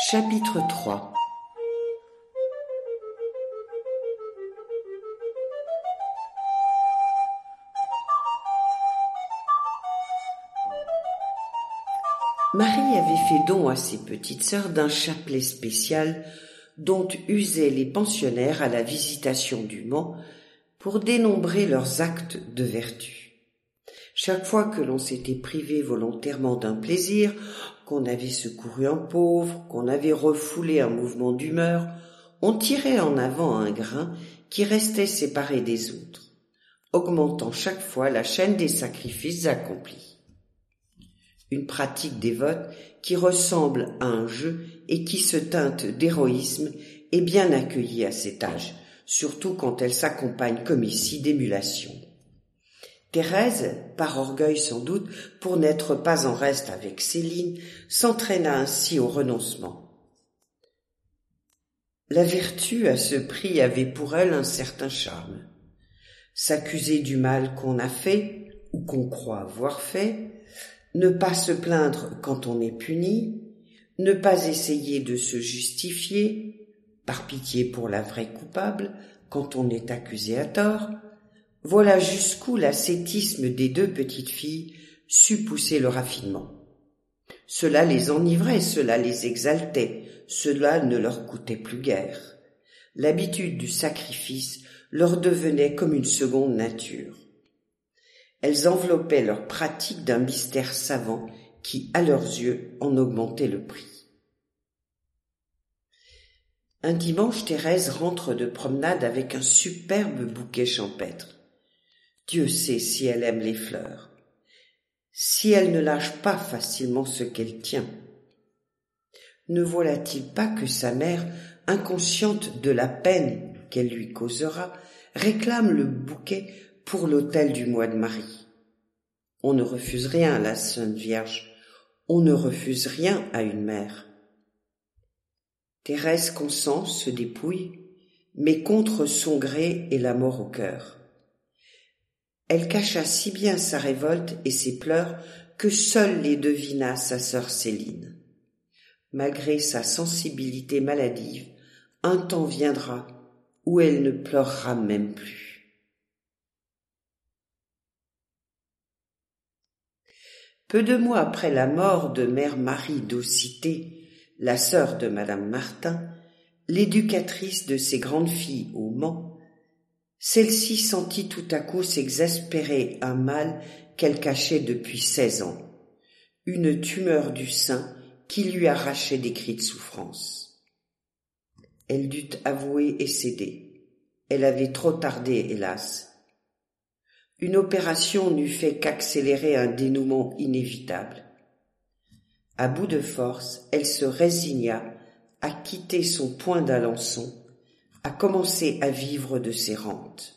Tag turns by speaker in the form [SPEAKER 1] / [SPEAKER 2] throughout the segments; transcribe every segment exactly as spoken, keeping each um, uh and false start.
[SPEAKER 1] Chapitre trois. Marie avait fait don à ses petites sœurs d'un chapelet spécial dont usaient les pensionnaires à la visitation du Mans pour dénombrer leurs actes de vertu. Chaque fois que l'on s'était privé volontairement d'un plaisir, qu'on avait secouru un pauvre, qu'on avait refoulé un mouvement d'humeur, on tirait en avant un grain qui restait séparé des autres, augmentant chaque fois la chaîne des sacrifices accomplis. Une pratique dévote qui ressemble à un jeu et qui se teinte d'héroïsme est bien accueillie à cet âge, surtout quand elle s'accompagne comme ici d'émulation. Thérèse, par orgueil sans doute, pour n'être pas en reste avec Céline, s'entraîna ainsi au renoncement. La vertu à ce prix avait pour elle un certain charme. S'accuser du mal qu'on a fait, ou qu'on croit avoir fait, ne pas se plaindre quand on est puni, ne pas essayer de se justifier, par pitié pour la vraie coupable, quand on est accusé à tort, voilà jusqu'où l'ascétisme des deux petites filles sut pousser le raffinement. Cela les enivrait, cela les exaltait, cela ne leur coûtait plus guère. L'habitude du sacrifice leur devenait comme une seconde nature. Elles enveloppaient leur pratique d'un mystère savant qui, à leurs yeux, en augmentait le prix. Un dimanche, Thérèse rentre de promenade avec un superbe bouquet champêtre. Dieu sait si elle aime les fleurs, si elle ne lâche pas facilement ce qu'elle tient. Ne voilà-t-il pas que sa mère, inconsciente de la peine qu'elle lui causera, réclame le bouquet pour l'autel du mois de Marie? On ne refuse rien à la Sainte Vierge, on ne refuse rien à une mère. Thérèse consent, se dépouille, mais contre son gré et la mort au cœur. Elle cacha si bien sa révolte et ses pleurs que seule les devina sa sœur Céline. Malgré sa sensibilité maladive, un temps viendra où elle ne pleurera même plus. Peu de mois après la mort de mère Marie d'Aucité, la sœur de madame Martin, l'éducatrice de ses grandes filles au Mans, celle-ci sentit tout à coup s'exaspérer un mal qu'elle cachait depuis seize ans, une tumeur du sein qui lui arrachait des cris de souffrance. Elle dut avouer et céder. Elle avait trop tardé, hélas. Une opération n'eût fait qu'accélérer un dénouement inévitable. À bout de force, elle se résigna à quitter son point d'Alençon, à commencer à vivre de ses rentes.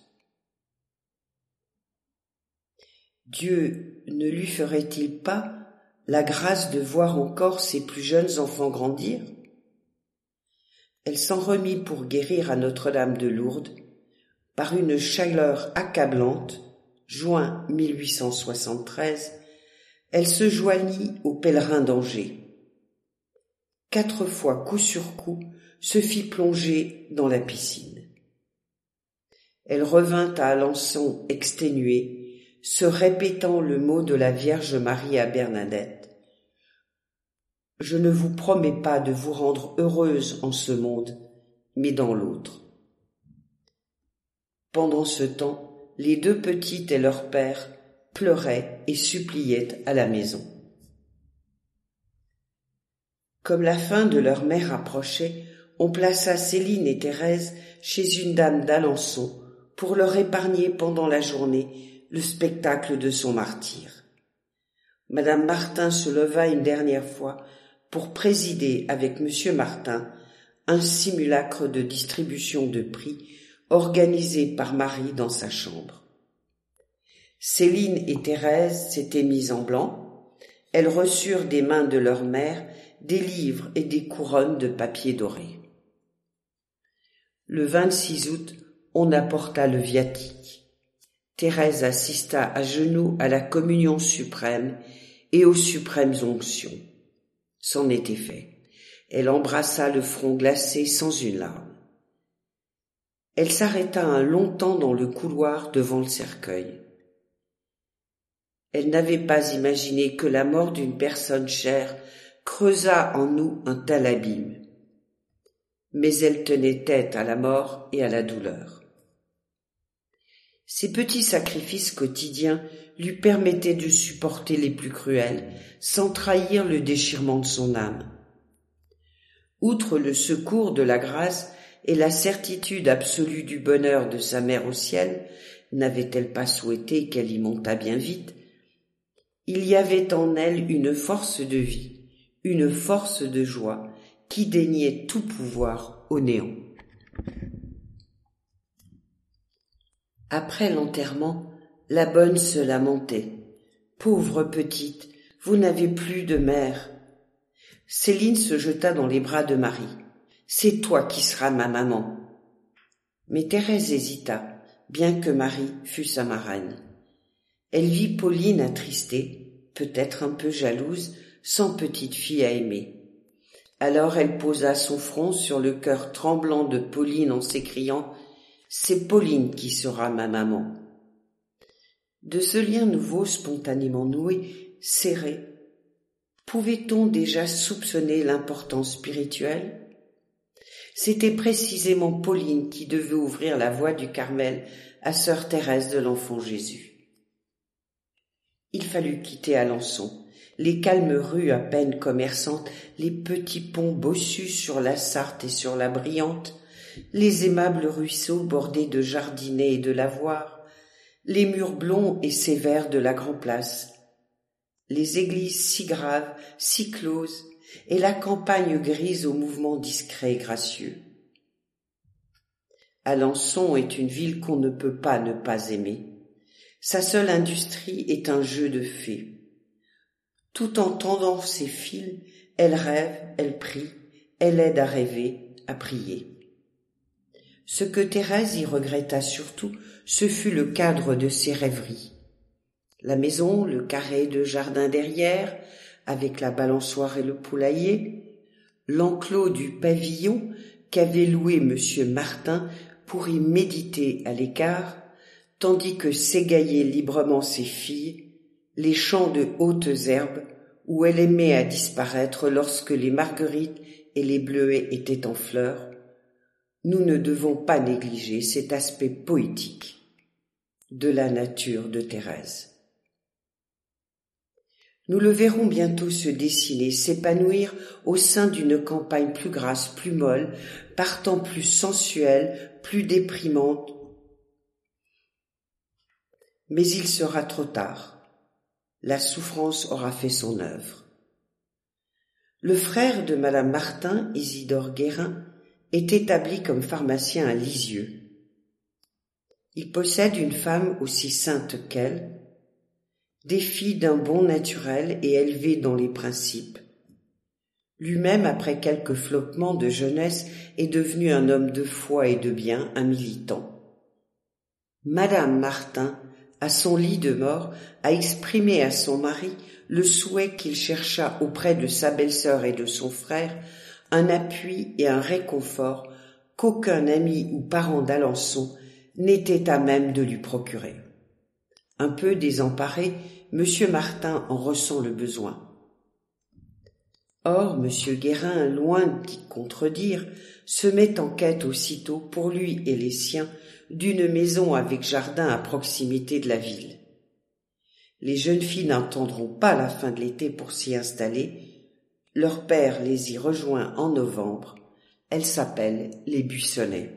[SPEAKER 1] Dieu ne lui ferait-il pas la grâce de voir encore ses plus jeunes enfants grandir? Elle s'en remit pour guérir à Notre-Dame de Lourdes par une chaleur accablante. Juin mille huit cent soixante-treize, elle se joignit aux pèlerins d'Angers. Quatre fois, coup sur coup, se fit plonger dans la piscine. Elle revint à Alençon exténuée, se répétant le mot de la Vierge Marie à Bernadette. « Je ne vous promets pas de vous rendre heureuse en ce monde, mais dans l'autre. » Pendant ce temps, les deux petites et leur père pleuraient et suppliaient à la maison. Comme la fin de leur mère approchait, on plaça Céline et Thérèse chez une dame d'Alençon pour leur épargner pendant la journée le spectacle de son martyre. Madame Martin se leva une dernière fois pour présider avec monsieur Martin un simulacre de distribution de prix organisé par Marie dans sa chambre. Céline et Thérèse s'étaient mises en blanc. Elles reçurent des mains de leur mère des livres et des couronnes de papier doré. Le vingt-six août, on apporta le viatique. Thérèse assista à genoux à la communion suprême et aux suprêmes onctions. C'en était fait. Elle embrassa le front glacé sans une larme. Elle s'arrêta un long temps dans le couloir devant le cercueil. Elle n'avait pas imaginé que la mort d'une personne chère creusât en nous un tel abîme. Mais elle tenait tête à la mort et à la douleur. Ces petits sacrifices quotidiens lui permettaient de supporter les plus cruels, sans trahir le déchirement de son âme. Outre le secours de la grâce et la certitude absolue du bonheur de sa mère au ciel, n'avait-elle pas souhaité qu'elle y montât bien vite? Il y avait en elle une force de vie, une force de joie, qui déniait tout pouvoir au néant. Après l'enterrement, la bonne se lamentait. « Pauvre petite, vous n'avez plus de mère. » Céline se jeta dans les bras de Marie. « C'est toi qui seras ma maman. » Mais Thérèse hésita, bien que Marie fût sa marraine. Elle vit Pauline attristée, peut-être un peu jalouse, sans petite fille à aimer. Alors elle posa son front sur le cœur tremblant de Pauline en s'écriant « C'est Pauline qui sera ma maman. » De ce lien nouveau spontanément noué, serré, pouvait-on déjà soupçonner l'importance spirituelle? C'était précisément Pauline qui devait ouvrir la voie du Carmel à sœur Thérèse de l'Enfant Jésus. Il fallut quitter Alençon, les calmes rues à peine commerçantes, les petits ponts bossus sur la Sarthe et sur la Briante, les aimables ruisseaux bordés de jardinets et de lavoirs, les murs blonds et sévères de la Grand-Place, les églises si graves, si closes, et la campagne grise aux mouvements discrets et gracieux. Alençon est une ville qu'on ne peut pas ne pas aimer. Sa seule industrie est un jeu de fées. Tout en tendant ses fils, elle rêve, elle prie, elle aide à rêver, à prier. Ce que Thérèse y regretta surtout, ce fut le cadre de ses rêveries. La maison, le carré de jardin derrière, avec la balançoire et le poulailler, l'enclos du pavillon qu'avait loué monsieur Martin pour y méditer à l'écart, tandis que s'égaillaient librement ses filles, les champs de hautes herbes où elle aimait à disparaître lorsque les marguerites et les bleuets étaient en fleurs, nous ne devons pas négliger cet aspect poétique de la nature de Thérèse. Nous le verrons bientôt se dessiner, s'épanouir au sein d'une campagne plus grasse, plus molle, par temps plus sensuelle, plus déprimante. Mais il sera trop tard. La souffrance aura fait son œuvre. Le frère de madame Martin, Isidore Guérin, est établi comme pharmacien à Lisieux. Il possède une femme aussi sainte qu'elle, des filles d'un bon naturel et élevées dans les principes. Lui-même, après quelques flottements de jeunesse, est devenu un homme de foi et de bien, un militant. Madame Martin, à son lit de mort, a exprimé à son mari le souhait qu'il cherchât auprès de sa belle-sœur et de son frère un appui et un réconfort qu'aucun ami ou parent d'Alençon n'était à même de lui procurer. Un peu désemparé, monsieur Martin en ressent le besoin. Or, monsieur Guérin, loin d'y contredire, se met en quête aussitôt, pour lui et les siens, d'une maison avec jardin à proximité de la ville. Les jeunes filles n'attendront pas la fin de l'été pour s'y installer. Leur père les y rejoint en novembre. Elles s'appellent les Buissonnets.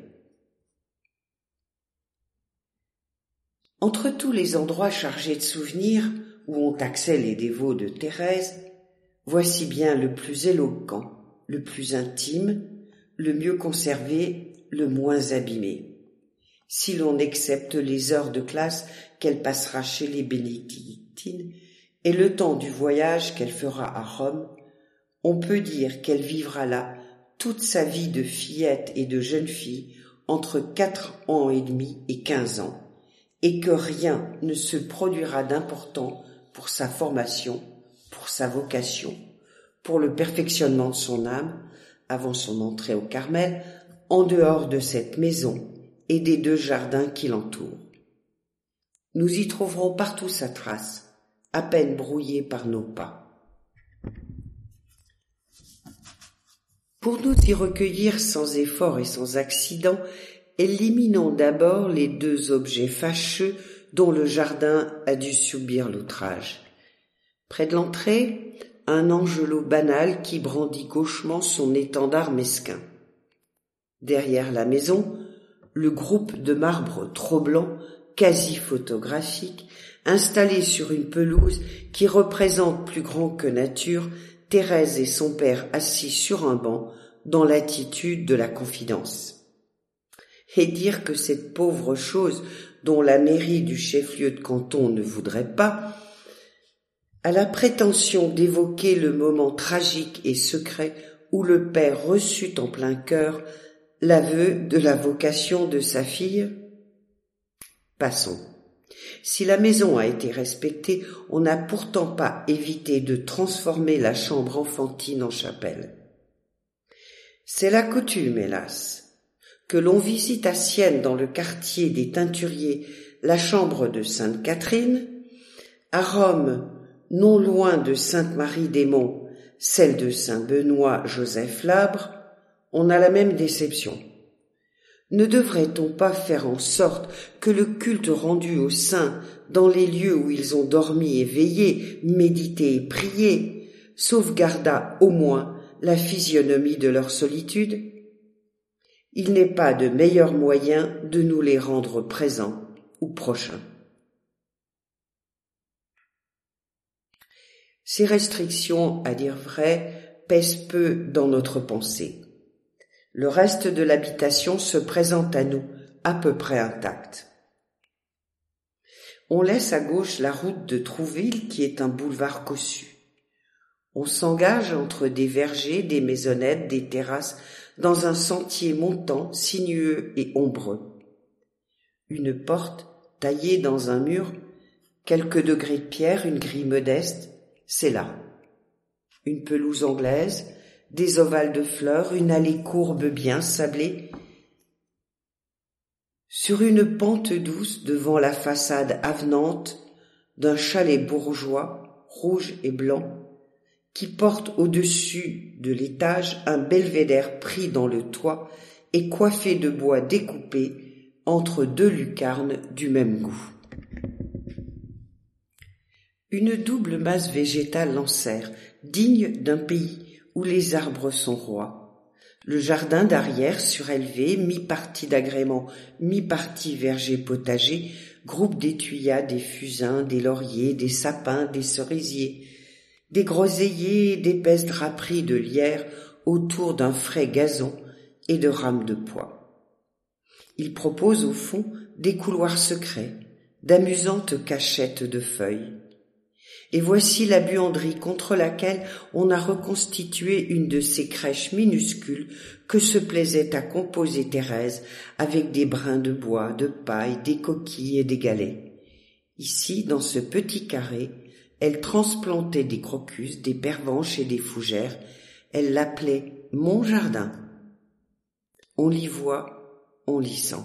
[SPEAKER 1] Entre tous les endroits chargés de souvenirs où ont accès les dévots de Thérèse, voici bien le plus éloquent, le plus intime, le mieux conservé, le moins abîmé, si l'on excepte les heures de classe qu'elle passera chez les bénédictines et le temps du voyage qu'elle fera à Rome. On peut dire qu'elle vivra là toute sa vie de fillette et de jeune fille entre quatre ans et demi et quinze ans, et que rien ne se produira d'important pour sa formation, pour sa vocation, pour le perfectionnement de son âme, avant son entrée au Carmel, en dehors de cette maison et des deux jardins qui l'entourent. Nous y trouverons partout sa trace, à peine brouillée par nos pas. Pour nous y recueillir sans effort et sans accident, éliminons d'abord les deux objets fâcheux dont le jardin a dû subir l'outrage. Près de l'entrée, un angelot banal qui brandit gauchement son étendard mesquin. Derrière la maison, le groupe de marbre trop blanc, quasi photographique, installé sur une pelouse qui représente plus grand que nature Thérèse et son père assis sur un banc dans l'attitude de la confidence. Et dire que cette pauvre chose dont la mairie du chef-lieu de canton ne voudrait pas a la prétention d'évoquer le moment tragique et secret où le père reçut en plein cœur l'aveu de la vocation de sa fille. Passons. Si la maison a été respectée, on n'a pourtant pas évité de transformer la chambre enfantine en chapelle. C'est la coutume, hélas, que l'on visite à Sienne, dans le quartier des Teinturiers, la chambre de Sainte Catherine, à Rome, non loin de Sainte-Marie-des-Monts, celle de Saint-Benoît Joseph Labre, on a la même déception. Ne devrait-on pas faire en sorte que le culte rendu aux saints dans les lieux où ils ont dormi et veillé, médité et prié, sauvegardât au moins la physionomie de leur solitude? Il n'est pas de meilleur moyen de nous les rendre présents ou prochains. Ces restrictions, à dire vrai, pèsent peu dans notre pensée. Le reste de l'habitation se présente à nous à peu près intact. On laisse à gauche la route de Trouville qui est un boulevard cossu. On s'engage entre des vergers, des maisonnettes, des terrasses, dans un sentier montant, sinueux et ombreux. Une porte taillée dans un mur, quelques degrés de pierre, une grille modeste, c'est là. Une pelouse anglaise, des ovales de fleurs, une allée courbe bien sablée. Sur une pente douce devant la façade avenante d'un chalet bourgeois, rouge et blanc, qui porte au-dessus de l'étage un belvédère pris dans le toit et coiffé de bois découpé entre deux lucarnes du même goût. Une double masse végétale l'enserre, digne d'un pays où les arbres sont rois. Le jardin d'arrière surélevé, mi-partie d'agrément, mi-partie verger potager, groupe des thuyas, des fusains, des lauriers, des sapins, des cerisiers, des groseilliers et d'épaisses draperies de lierre autour d'un frais gazon et de rames de pois. Il propose au fond des couloirs secrets, d'amusantes cachettes de feuilles. Et voici la buanderie contre laquelle on a reconstitué une de ces crèches minuscules que se plaisait à composer Thérèse avec des brins de bois, de paille, des coquilles et des galets. Ici, dans ce petit carré, elle transplantait des crocus, des pervenches et des fougères. Elle l'appelait « mon jardin ». On l'y voit, on l'y sent.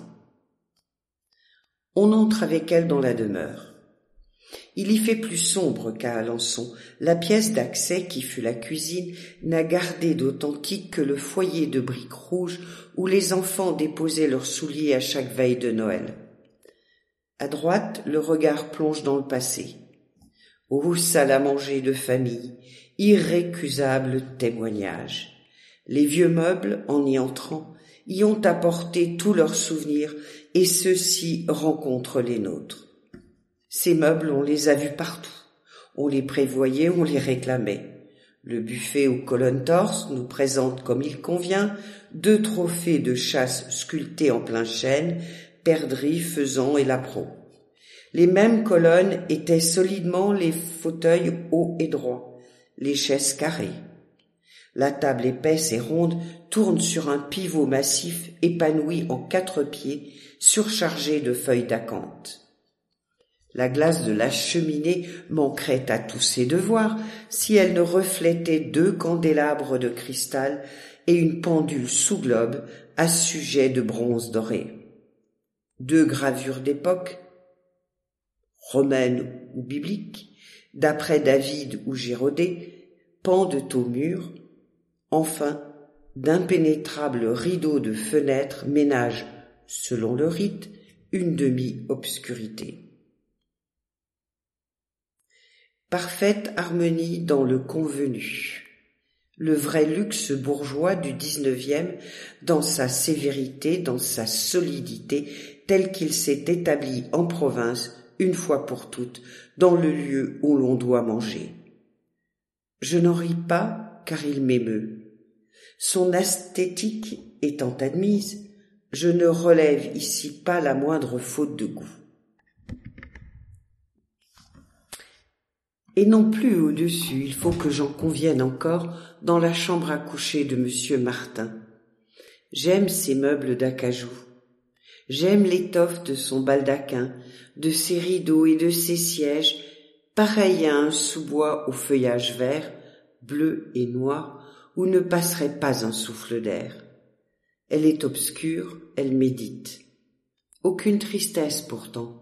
[SPEAKER 1] On entre avec elle dans la demeure. Il y fait plus sombre qu'à Alençon. La pièce d'accès, qui fut la cuisine, n'a gardé d'authentique que le foyer de briques rouges où les enfants déposaient leurs souliers à chaque veille de Noël. À droite, le regard plonge dans le passé. Ô salle à manger de famille, irrécusable témoignage. Les vieux meubles, en y entrant, y ont apporté tous leurs souvenirs et ceux-ci rencontrent les nôtres. Ces meubles, on les a vus partout. On les prévoyait, on les réclamait. Le buffet aux colonnes torses nous présente comme il convient deux trophées de chasse sculptés en plein chêne, perdrix, faisan et lapereau. Les mêmes colonnes étaient solidement les fauteuils hauts et droits, les chaises carrées. La table épaisse et ronde tourne sur un pivot massif épanoui en quatre pieds, surchargé de feuilles d'acanthe. La glace de la cheminée manquerait à tous ses devoirs si elle ne reflétait deux candélabres de cristal et une pendule sous globe à sujet de bronze doré. Deux gravures d'époque, romaines ou bibliques, d'après David ou Girodet, pendent au mur. Enfin, d'impénétrables rideaux de fenêtres ménagent, selon le rite, une demi-obscurité. Parfaite harmonie dans le convenu. Le vrai luxe bourgeois du dix-neuvième, dans sa sévérité, dans sa solidité, tel qu'il s'est établi en province, une fois pour toutes, dans le lieu où l'on doit manger. Je n'en ris pas, car il m'émeut. Son esthétique étant admise, je ne relève ici pas la moindre faute de goût. Et non plus au-dessus, il faut que j'en convienne encore, dans la chambre à coucher de monsieur Martin. J'aime ses meubles d'acajou. J'aime l'étoffe de son baldaquin, de ses rideaux et de ses sièges, pareil à un sous-bois au feuillage vert, bleu et noir, où ne passerait pas un souffle d'air. Elle est obscure, elle médite. Aucune tristesse pourtant.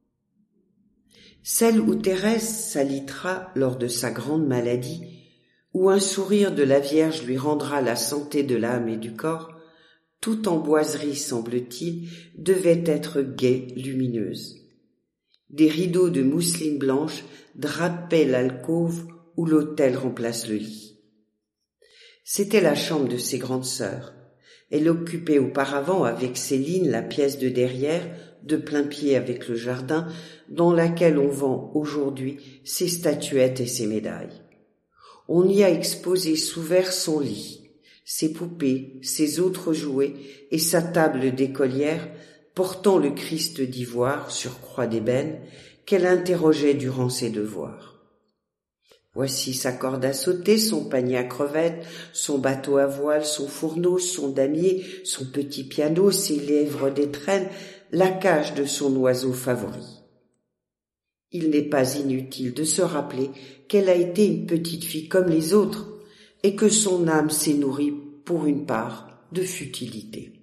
[SPEAKER 1] Celle où Thérèse s'alitera lors de sa grande maladie, où un sourire de la Vierge lui rendra la santé de l'âme et du corps, toute en boiserie, semble-t-il, devait être gaie, lumineuse. Des rideaux de mousseline blanche drapaient l'alcôve où l'autel remplace le lit. C'était la chambre de ses grandes sœurs. Elle occupait auparavant avec Céline la pièce de derrière, de plain-pied avec le jardin, dans laquelle on vend aujourd'hui ses statuettes et ses médailles. On y a exposé sous verre son lit, ses poupées, ses autres jouets et sa table d'écolière portant le Christ d'ivoire sur croix d'ébène qu'elle interrogeait durant ses devoirs. Voici sa corde à sauter, son panier à crevettes, son bateau à voile, son fourneau, son damier, son petit piano, ses lèvres d'étrenne, la cage de son oiseau favori. Il n'est pas inutile de se rappeler qu'elle a été une petite fille comme les autres et que son âme s'est nourrie, pour une part, de futilité.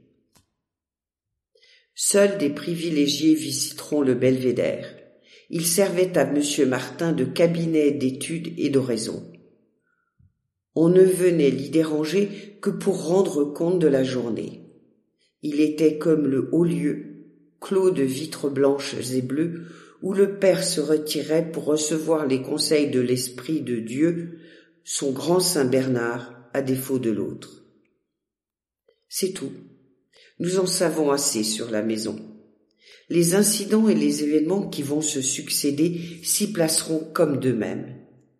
[SPEAKER 1] Seuls des privilégiés visiteront le belvédère. Il servait à monsieur Martin de cabinet d'études et d'oraison. On ne venait l'y déranger que pour rendre compte de la journée. Il était comme le haut lieu, clos de vitres blanches et bleues, où le père se retirait pour recevoir les conseils de l'Esprit de Dieu, son grand Saint Bernard, à défaut de l'autre. C'est tout. Nous en savons assez sur la maison. Les incidents et les événements qui vont se succéder s'y placeront comme d'eux-mêmes.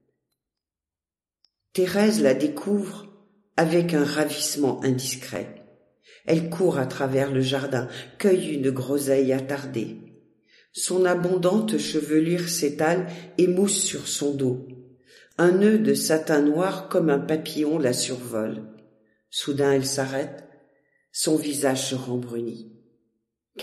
[SPEAKER 1] Thérèse la découvre avec un ravissement indiscret. Elle court à travers le jardin, cueille une groseille attardée. Son abondante chevelure s'étale et mousse sur son dos. Un nœud de satin noir comme un papillon la survole. Soudain elle s'arrête, son visage se rembrunit. Qu'arrive-t-il ?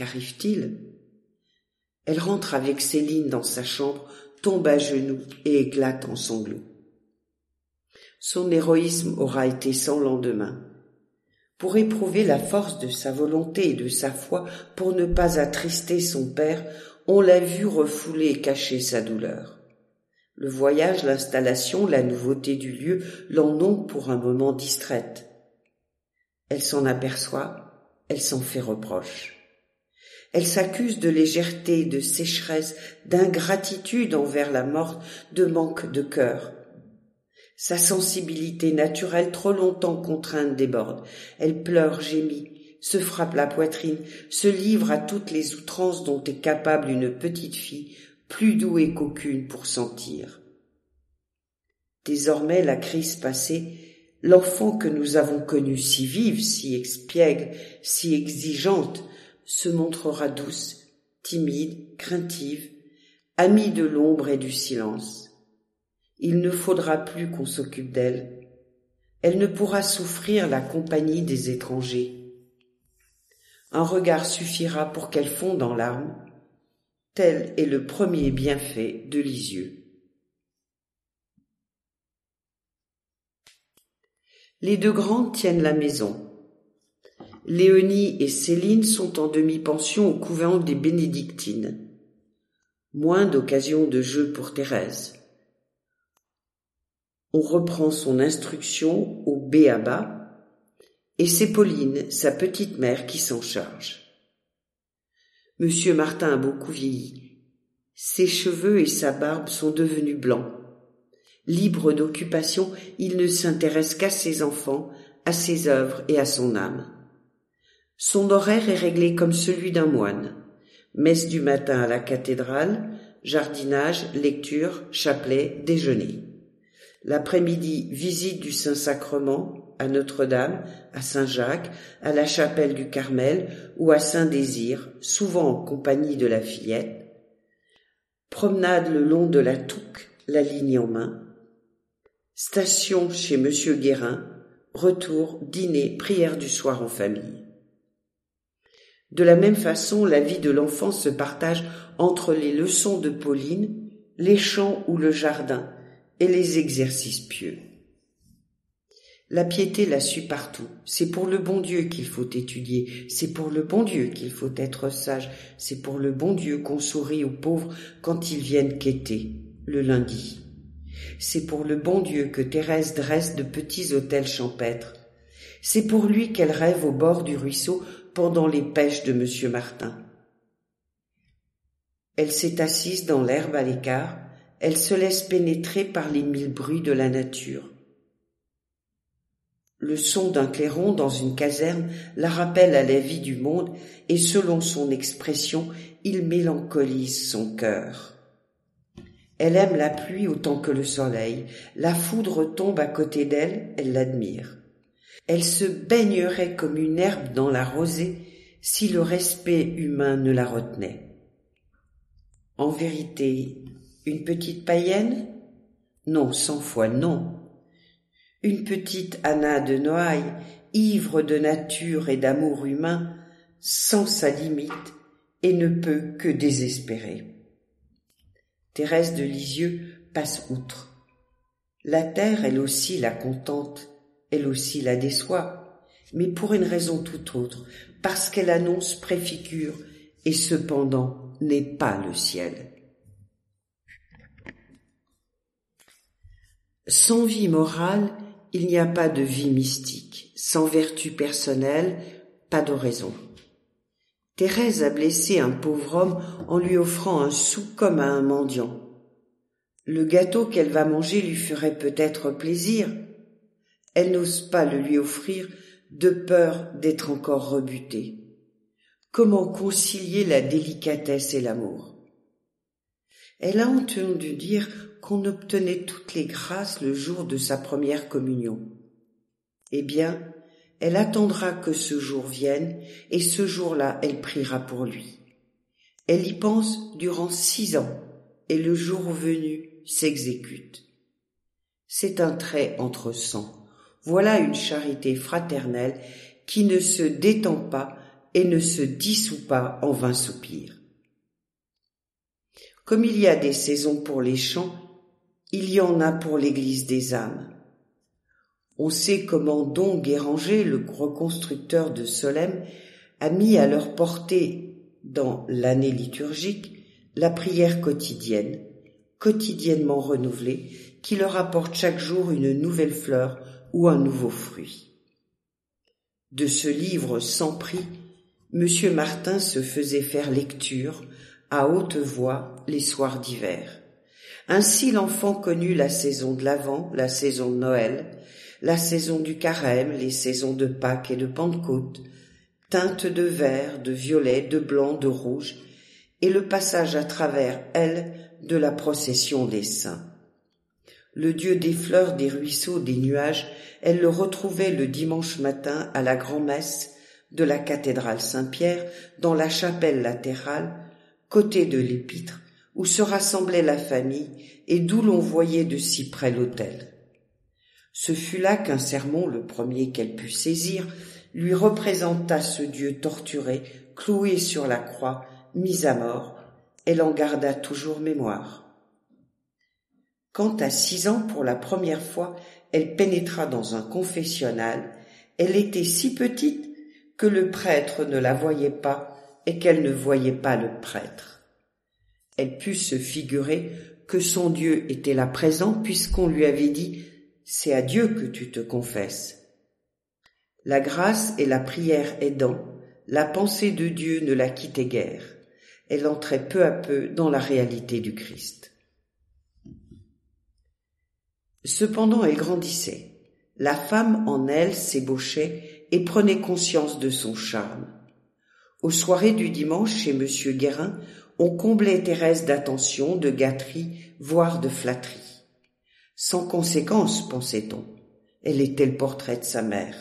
[SPEAKER 1] Elle rentre avec Céline dans sa chambre, tombe à genoux et éclate en sanglots. Son héroïsme aura été sans lendemain. Pour éprouver la force de sa volonté et de sa foi, pour ne pas attrister son père, on l'a vu refouler et cacher sa douleur. Le voyage, l'installation, la nouveauté du lieu l'en ont pour un moment distraite. Elle s'en aperçoit, elle s'en fait reproche. Elle s'accuse de légèreté, de sécheresse, d'ingratitude envers la morte, de manque de cœur. Sa sensibilité naturelle trop longtemps contrainte déborde. Elle pleure, gémit, se frappe la poitrine, se livre à toutes les outrances dont est capable une petite fille, plus douée qu'aucune pour sentir. Désormais, la crise passée, l'enfant que nous avons connue si vive, si espiègle, si exigeante, se montrera douce, timide, craintive, amie de l'ombre et du silence. Il ne faudra plus qu'on s'occupe d'elle. Elle ne pourra souffrir la compagnie des étrangers. Un regard suffira pour qu'elle fonde en larmes. Tel est le premier bienfait de Lisieux. Les deux grandes tiennent la maison. Léonie et Céline sont en demi-pension au couvent des Bénédictines. Moins d'occasions de jeu pour Thérèse. On reprend son instruction au b a ba et c'est Pauline, sa petite mère, qui s'en charge. Monsieur Martin a beaucoup vieilli. Ses cheveux et sa barbe sont devenus blancs. Libre d'occupation, il ne s'intéresse qu'à ses enfants, à ses œuvres et à son âme. Son horaire est réglé comme celui d'un moine. Messe du matin à la cathédrale, jardinage, lecture, chapelet, déjeuner. L'après-midi, visite du Saint-Sacrement, à Notre-Dame, à Saint-Jacques, à la chapelle du Carmel ou à Saint-Désir, souvent en compagnie de la fillette. Promenade le long de la Touques, la ligne en main. Station chez Monsieur Guérin, retour, dîner, prière du soir en famille. De la même façon, la vie de l'enfant se partage entre les leçons de Pauline, les chants ou le jardin, et les exercices pieux. La piété la suit partout. C'est pour le bon Dieu qu'il faut étudier, c'est pour le bon Dieu qu'il faut être sage, c'est pour le bon Dieu qu'on sourit aux pauvres quand ils viennent quêter, le lundi. C'est pour le bon Dieu que Thérèse dresse de petits autels champêtres. C'est pour lui qu'elle rêve au bord du ruisseau pendant les pêches de Monsieur Martin. Elle s'est assise dans l'herbe à l'écart, elle se laisse pénétrer par les mille bruits de la nature. Le son d'un clairon dans une caserne la rappelle à la vie du monde et selon son expression, il mélancolise son cœur. Elle aime la pluie autant que le soleil, la foudre tombe à côté d'elle, elle l'admire. Elle se baignerait comme une herbe dans la rosée si le respect humain ne la retenait. En vérité, une petite païenne? Non, cent fois non. Une petite Anna de Noailles, ivre de nature et d'amour humain, sans sa limite et ne peut que désespérer. Thérèse de Lisieux passe outre. La terre, elle aussi, la contente, elle aussi la déçoit, mais pour une raison tout autre, parce qu'elle annonce, préfigure, et cependant n'est pas le ciel. Sans vie morale, il n'y a pas de vie mystique. Sans vertu personnelle, pas d'oraison. Thérèse a blessé un pauvre homme en lui offrant un sou comme à un mendiant. Le gâteau qu'elle va manger lui ferait peut-être plaisir. Elle n'ose pas le lui offrir de peur d'être encore rebutée. Comment concilier la délicatesse et l'amour? Elle a entendu dire qu'on obtenait toutes les grâces le jour de sa première communion. Eh bien, elle attendra que ce jour vienne, et ce jour-là, elle priera pour lui. Elle y pense durant six ans, et le jour venu s'exécute. C'est un trait entre cent. Voilà une charité fraternelle qui ne se détend pas et ne se dissout pas en vains soupirs. Comme il y a des saisons pour les chants, il y en a pour l'église des âmes. On sait comment Don Guéranger, le reconstructeur de Solesmes, a mis à leur portée, dans l'année liturgique, la prière quotidienne, quotidiennement renouvelée, qui leur apporte chaque jour une nouvelle fleur ou un nouveau fruit. De ce livre sans prix, Monsieur Martin se faisait faire lecture à haute voix les soirs d'hiver. Ainsi l'enfant connut la saison de l'Avent, la saison de Noël, la saison du Carême, les saisons de Pâques et de Pentecôte, teintes de vert, de violet, de blanc, de rouge, et le passage à travers elles de la procession des saints. Le Dieu des fleurs, des ruisseaux, des nuages, elle le retrouvait le dimanche matin à la grand-messe de la cathédrale Saint-Pierre, dans la chapelle latérale, côté de l'épître, où se rassemblait la famille et d'où l'on voyait de si près l'autel. Ce fut là qu'un sermon, le premier qu'elle put saisir, lui représenta ce Dieu torturé, cloué sur la croix, mis à mort, elle en garda toujours mémoire. Quand à six ans, pour la première fois, elle pénétra dans un confessionnal, elle était si petite que le prêtre ne la voyait pas et qu'elle ne voyait pas le prêtre. Elle put se figurer que son Dieu était là présent puisqu'on lui avait dit « C'est à Dieu que tu te confesses ». La grâce et la prière aidant, la pensée de Dieu ne la quittait guère. Elle entrait peu à peu dans la réalité du Christ. Cependant, elle grandissait. La femme en elle s'ébauchait et prenait conscience de son charme. Aux soirées du dimanche chez Monsieur Guérin, on comblait Thérèse d'attentions, de gâteries, voire de flatteries. Sans conséquence, pensait-on. Elle était le portrait de sa mère.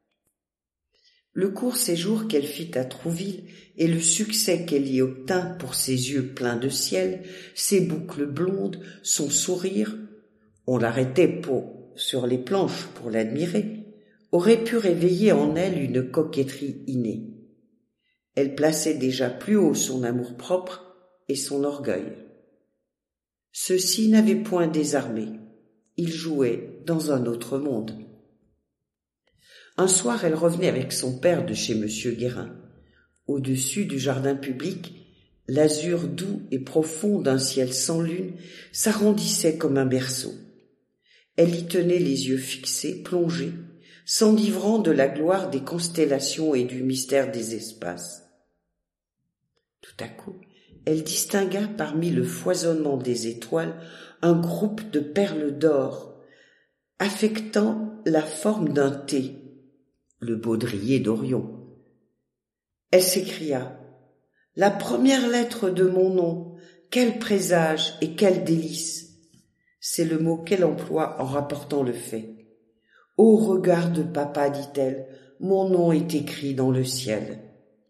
[SPEAKER 1] Le court séjour qu'elle fit à Trouville et le succès qu'elle y obtint pour ses yeux pleins de ciel, ses boucles blondes, son sourire, on l'arrêtait pour, sur les planches pour l'admirer, aurait pu réveiller en elle une coquetterie innée. Elle plaçait déjà plus haut son amour-propre et son orgueil. Ceux-ci n'avaient point désarmé. Ils jouaient dans un autre monde. Un soir, elle revenait avec son père de chez Monsieur Guérin. Au-dessus du jardin public, l'azur doux et profond d'un ciel sans lune s'arrondissait comme un berceau. Elle y tenait les yeux fixés, plongés, s'enivrant de la gloire des constellations et du mystère des espaces. Tout à coup, elle distingua parmi le foisonnement des étoiles un groupe de perles d'or, affectant la forme d'un T, le baudrier d'Orion. Elle s'écria « La première lettre de mon nom, quel présage et quel délice !» C'est le mot qu'elle emploie en rapportant le fait. « Ô regarde, papa, dit-elle, mon nom est écrit dans le ciel. »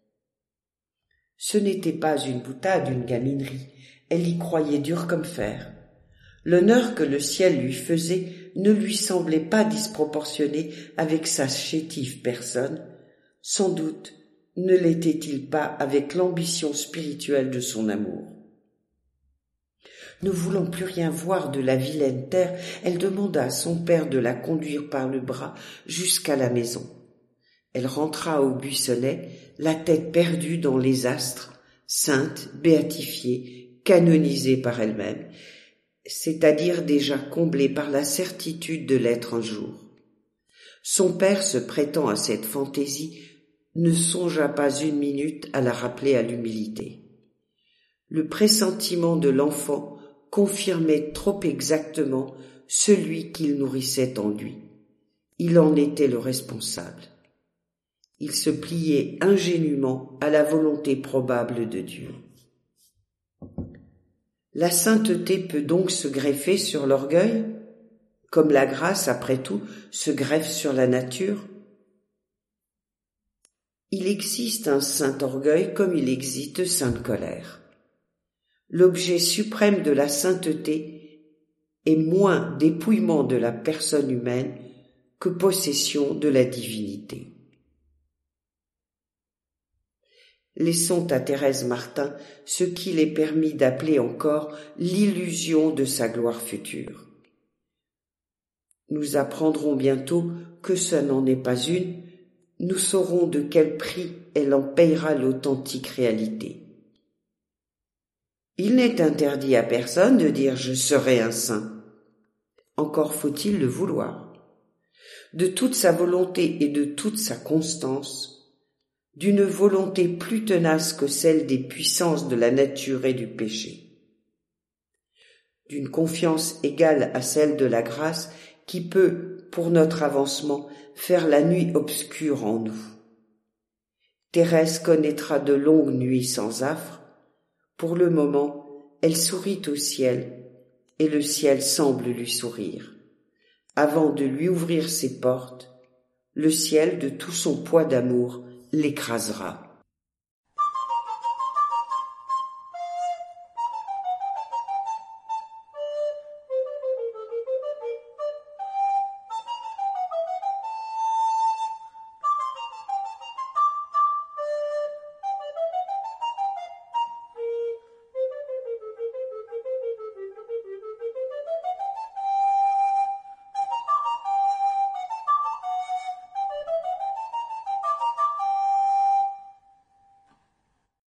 [SPEAKER 1] Ce n'était pas une boutade, une gaminerie, elle y croyait dur comme fer. L'honneur que le ciel lui faisait ne lui semblait pas disproportionné avec sa chétive personne, sans doute ne l'était-il pas avec l'ambition spirituelle de son amour. Ne voulant plus rien voir de la vilaine terre, elle demanda à son père de la conduire par le bras jusqu'à la maison. Elle rentra au buissonnet, la tête perdue dans les astres, sainte, béatifiée, canonisée par elle-même, c'est-à-dire déjà comblée par la certitude de l'être un jour. Son père, se prêtant à cette fantaisie, ne songea pas une minute à la rappeler à l'humilité. Le pressentiment de l'enfant confirmait trop exactement celui qu'il nourrissait en lui. Il en était le responsable. Il se pliait ingénument à la volonté probable de Dieu. La sainteté peut donc se greffer sur l'orgueil, comme la grâce, après tout, se greffe sur la nature. Il existe un saint orgueil comme il existe sainte colère. L'objet suprême de la sainteté est moins dépouillement de la personne humaine que possession de la divinité. Laissons à Thérèse Martin ce qu'il est permis d'appeler encore l'illusion de sa gloire future. Nous apprendrons bientôt que ce n'en est pas une, nous saurons de quel prix elle en payera l'authentique réalité. Il n'est interdit à personne de dire « je serai un saint ». Encore faut-il le vouloir. De toute sa volonté et de toute sa constance, d'une volonté plus tenace que celle des puissances de la nature et du péché, d'une confiance égale à celle de la grâce qui peut, pour notre avancement, faire la nuit obscure en nous. Thérèse connaîtra de longues nuits sans affre. Pour le moment, elle sourit au ciel, et le ciel semble lui sourire. Avant de lui ouvrir ses portes, le ciel, de tout son poids d'amour, l'écrasera.